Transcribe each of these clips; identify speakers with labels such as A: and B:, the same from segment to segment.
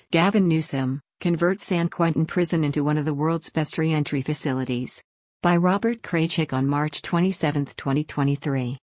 A: Gavin Newsom, convert San Quentin Prison into one of the world's best re-entry facilities. By Robert Kraychik on March 27, 2023.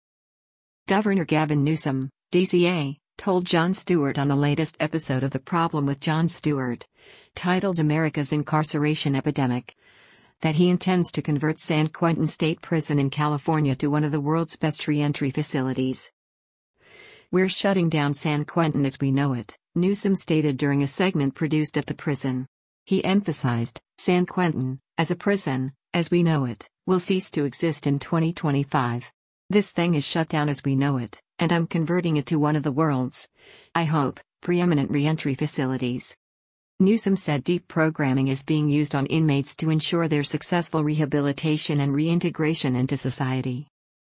A: Governor Gavin Newsom, DCA, told Jon Stewart on the latest episode of The Problem with Jon Stewart, titled America's Incarceration Epidemic, that he intends to convert San Quentin State Prison in California to one of the world's best re-entry facilities. "We're shutting down San Quentin as we know it," Newsom stated during a segment produced at the prison. He emphasized, San Quentin, as a prison, as we know it, will cease to exist in 2025. "This thing is shut down as we know it, and I'm converting it to one of the world's, I hope, preeminent re-entry facilities." Newsom said deep programming is being used on inmates to ensure their successful rehabilitation and reintegration into society.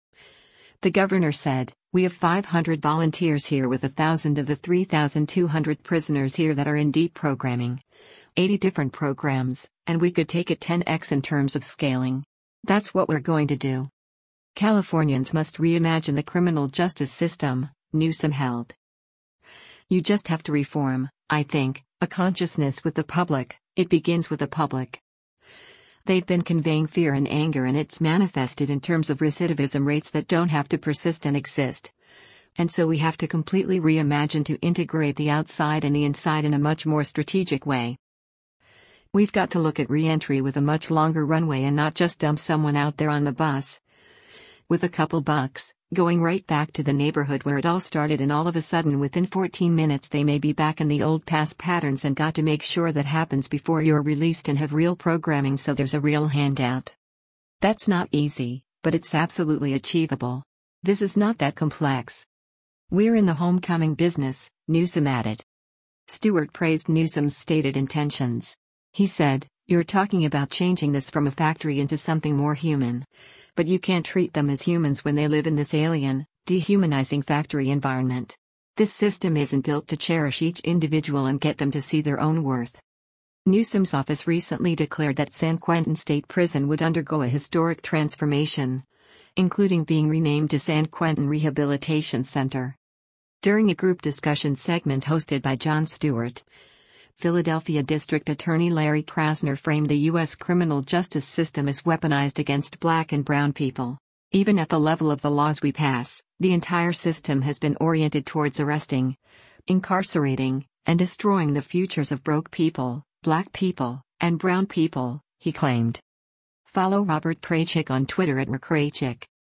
A: The governor said, "We have 500 volunteers here with 1,000 of the 3,200 prisoners here that are in deep programming. 80 different programs, and we could take it 10x in terms of scaling. That's what we're going to do. Californians must reimagine the criminal justice system," Newsom held. "You just have to reform, I think, a consciousness with the public. It begins with the public. They've been conveying fear and anger, and it's manifested in terms of recidivism rates that don't have to persist and exist. And so we have to completely reimagine to integrate the outside and the inside in a much more strategic way. We've got to look at re-entry with a much longer runway and not just dump someone out there on the bus with a couple bucks, going right back to the neighborhood where it all started, and all of a sudden within 14 minutes they may be back in the old past patterns, and got to make sure that happens before you're released and have real programming so there's a real handout. That's not easy, but it's absolutely achievable. This is not that complex. We're in the homecoming business," Newsom added. Stewart praised Newsom's stated intentions. He said, "You're talking about changing this from a factory into something more human. But you can't treat them as humans when they live in this alien, dehumanizing factory environment. This system isn't built to cherish each individual and get them to see their own worth." Newsom's office recently declared that San Quentin State Prison would undergo a historic transformation, including being renamed to San Quentin Rehabilitation Center. During a group discussion segment hosted by Jon Stewart, Philadelphia District Attorney Larry Krasner framed the U.S. criminal justice system as weaponized against Black and brown people. "Even at the level of the laws we pass, the entire system has been oriented towards arresting, incarcerating, and destroying the futures of broke people, Black people, and brown people," he claimed. Follow Robert Kraychik on Twitter @RKraychik.